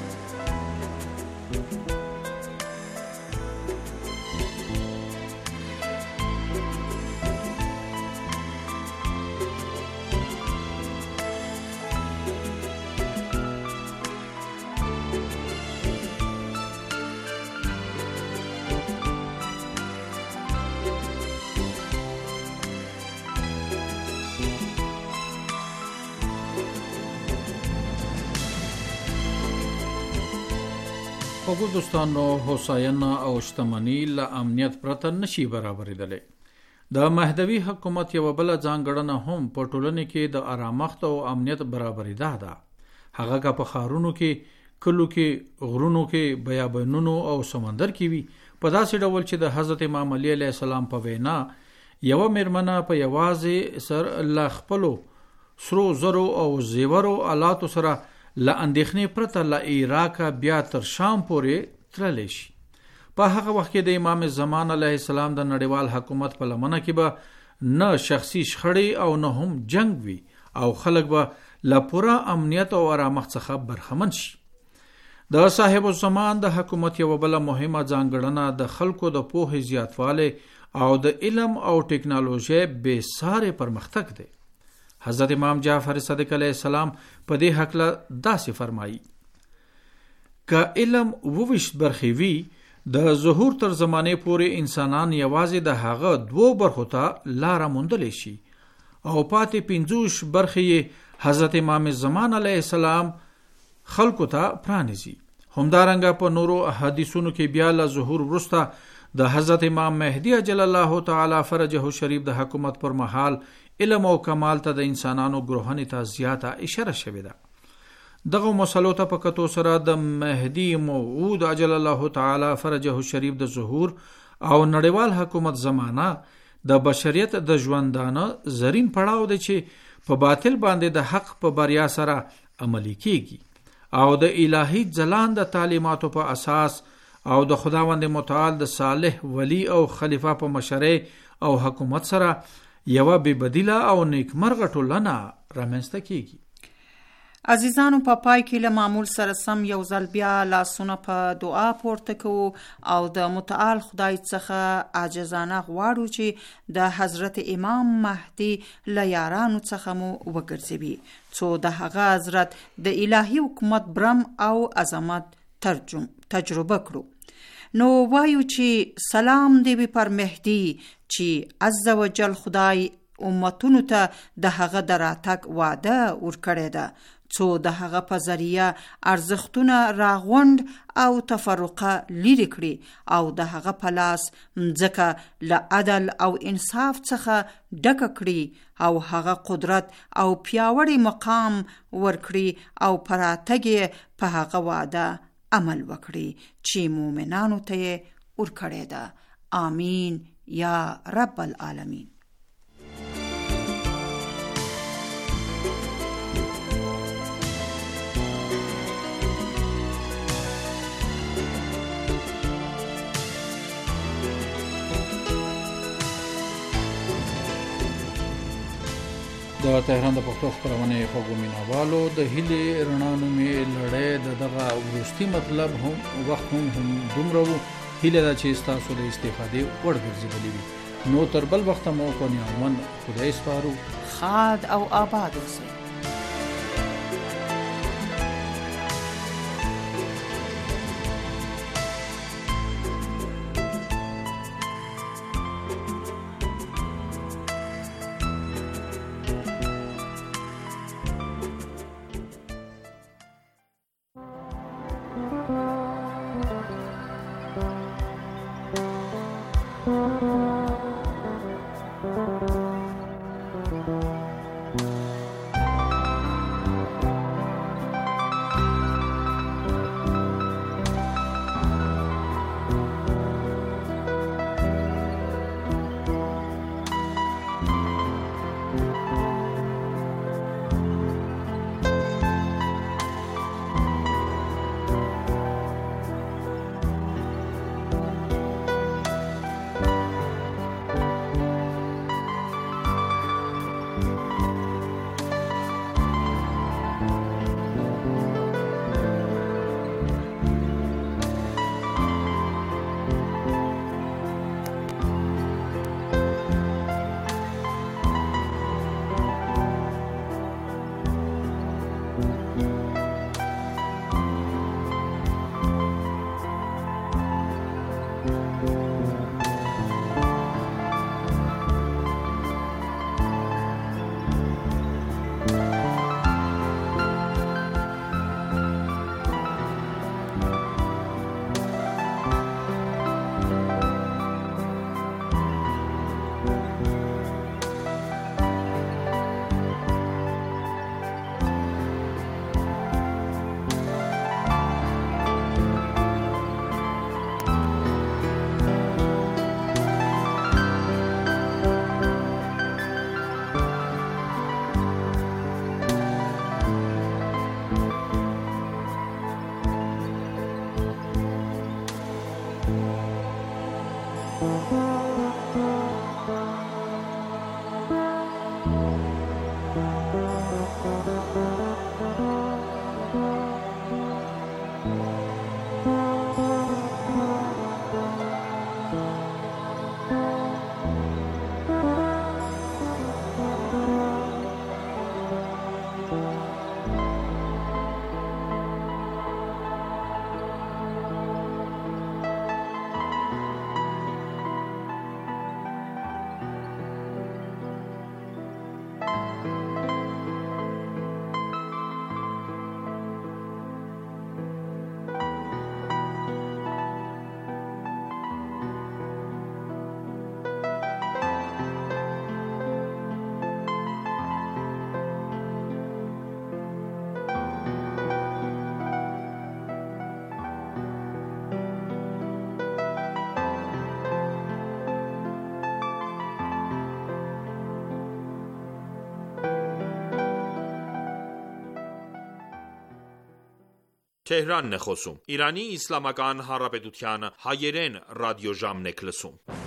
A: خو دوستانو، هوساینه او شتمني له امنیت پرته نشي برابرېدلی. د مهدوي حکومت یو بل ځانګړنه هم په ټولنه کې د آرامښت او امنیت برابرېدا ده. هغه که په ښارونو کې، کلو کې، غرونو کې، بیابانونو او سمندر کې وي، په داسې ډول چې د حضرت امام علی علیه السلام په وینا یو میرمنه په یوازې سر له خپلو سرو زرو او زیورو آلاتو سره له اندېښنې پرته له عراق بیا تر شام پورې تللی شي. په هغه وخت کې د امام زمان علیه السلام د نړیوال حکومت په لمنه کې به نه شخصي شخړې او نه هم جنگ وي او خلک به له پوره امنیت او آرامښت څخه برخمن شي. د صاحب الزمان د حکومت یو بل مهمه ځانګړنه د خلکو د پوهې زیاتوالی او د علم او ټکنالوژي بې ساري پرمختګ دی. حضرت امام جعفر صادق علیه السلام په دې هکله داسې فرمایي: که علم 22 برخې وي، د ظهور تر زمانه پورې انسانان یوازې د هغه 2 برخو ته لاره موندلی شي او پاتې 50 برخې حضرت امام زمان علیه السلام خلکو ته پرانیزي. همدارنګه په نورو حدیثونو کې بیا له ظهور وروسته د حضرت امام مهدی عجل الله تعالی فرجه الشریف د حکومت پر مهال علم او کمال ته د انسانانو گروهنې ته زیاته اشاره شوې ده. دغه مسلو ته په کتو سره د مهدی موعود عجل الله تعالی فرجه الشریف د ظهور او نړیوال حکومت زمانہ د بشریت د ژوندانه زرین پړاو دی چې په باطل باندې د حق په بریا سره عملی کیږي او د الهی ځلان د تعلیماتو په اساس او د خداوند متعال د صالح ولی او خلیفہ په مشرۍ او حکومت سره یو بے بدیله او نیکمرغه ټولنه رامنځته کیږي.
D: عزیزانو، په پای کې له معمول سره سم یو ځل بیا لاسونه په دعا پورته کوو او د متعال خدای څخه عاجزانه غواړو چې د حضرت امام مهدی له یارانو څخه مو وګرځوي څو د هغه حضرت د الهي حکومت برم او عظمت تجربه کړو. نو وایو چې سلام دی وي پر مهدی چې عز وجل خدای امتونو ته د هغه د راتګ وعده ورکړې ده څو د هغه په ذریعه ارزښتونه راغونډ او تفرقه لرې کړي او د هغه په لاس مځکه له عدل او انصاف څخه ډکه کړي او هغه قدرت او پیاوړی مقام ورکړي او پر راتګ په هغه وعده عمل وکړي چې مومنانو ته یې ورکړې ده. آمین یا رب العالمین.
A: د تهران د پښتو خپرونې خوږو مینوالو د هیلې رڼا نومې لړۍ د دغه وروستي مطلب هم وخت هم دومره وو. هیله ده چې ستاسو د استفادې وړ ګرځېدلی وي. نو تر بل وخته مو په نیامن خدای سپارو.
D: خاد او آباد اوسئ.
H: Թեհրանն է խոսում։ Իրանի Իսլամական Հանրապետության հայերեն ռադիոժամն եք լսում։